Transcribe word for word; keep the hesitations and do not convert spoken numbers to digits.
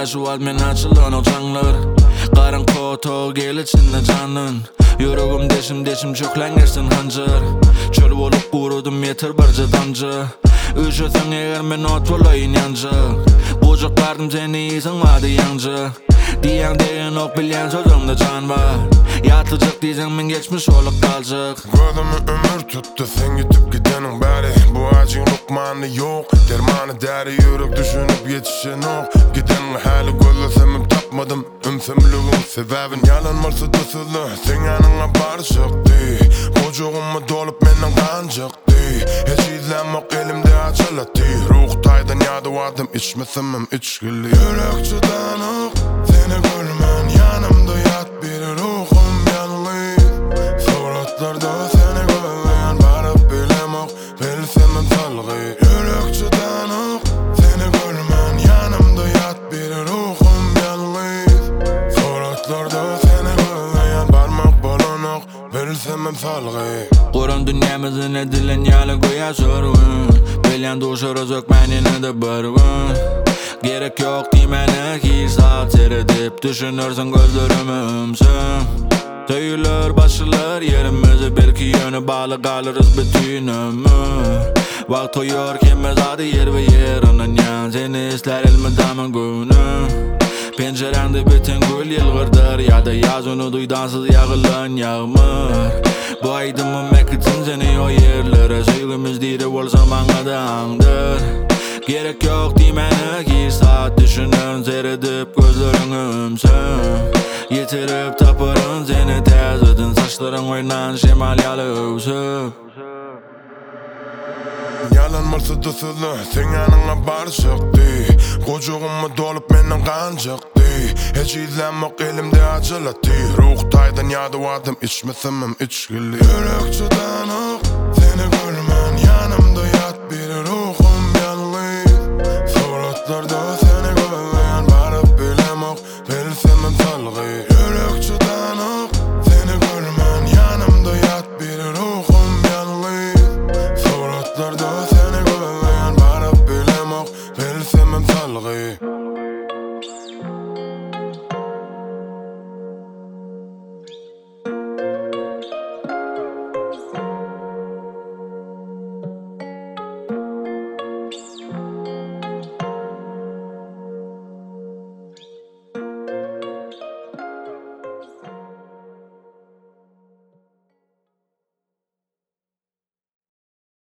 şu al men açılan o canlar Qaran koto gel içinde canın Yüreğim deşim deşim çöklen gersin hancar Çöl olup kurudum yeter barca damcı Üşösen eğer men ot olayın yancı Bucaklardım seni iyisen vardı yancı Diyen deyen ok bilyen sözümde can var Yatılacak diysen men geçmiş olup kalacak Gözümü ömür tuttu sen gitip gidenin bari Bu acın rukmanı yok Dermanı deri yürek düşünüp yetişen ok Gidenin hali gözlesemim tapmadım Ümsümlüğün sebebin yalan varsa dısılı Sen yanına barışıktı Kocuğumu dolup menden kancıktı Hiç izlenmek elimde acılattı Ruh taydan yadı vardım içmesemim içgili Yürek çıdanık seni görmen yanımda yat bir ruhum yanlı Suratlarda seni görmeyen barıp bilemek bilsemem salgı Yürek çıdanık seni görmen yanımda yat bir ruhum yanlı Suratlarda seni görmeyen barmak balanak bilsemem salgı Kur'an dünyamızın edilen yalı koya sorgun Bilyen duşarı zökmenine de bargun Gerek yok dimene ki saat seyredip Düşünürsün gözlerimi ümsün Tüyülür başılır yerimizi belki yönü bağlı kalırız bütün ömür Vakt uyur kemmez adı yer ve yerinin yan Seni ister elmi damın günü Pencerende bütün gül yılgırdır Ya da yaz onu duydansız yağılan yağmur Bu aydımı mekitin seni o yerlere Sevgimiz diri olsa bana da andır Gerek yok dimene ki saat düşünün Seyredip gözlerini ümsün Yitirip tapırın seni tez edin Saçların oynan şemal yalı üsüp Yalan varsa dısılı sen yanına barışıktı Kocuğumu dolup menden kancıktı Hiç izlenmek elimde acılattı Ruh taydan yadı vardım içmesemem içgili Yürek çıdanık seni görmen yanımda yat bir ruhum yanlı Suratlarda seni görmeyen barıp bilemek bilsemem salgı Yürek çıdanık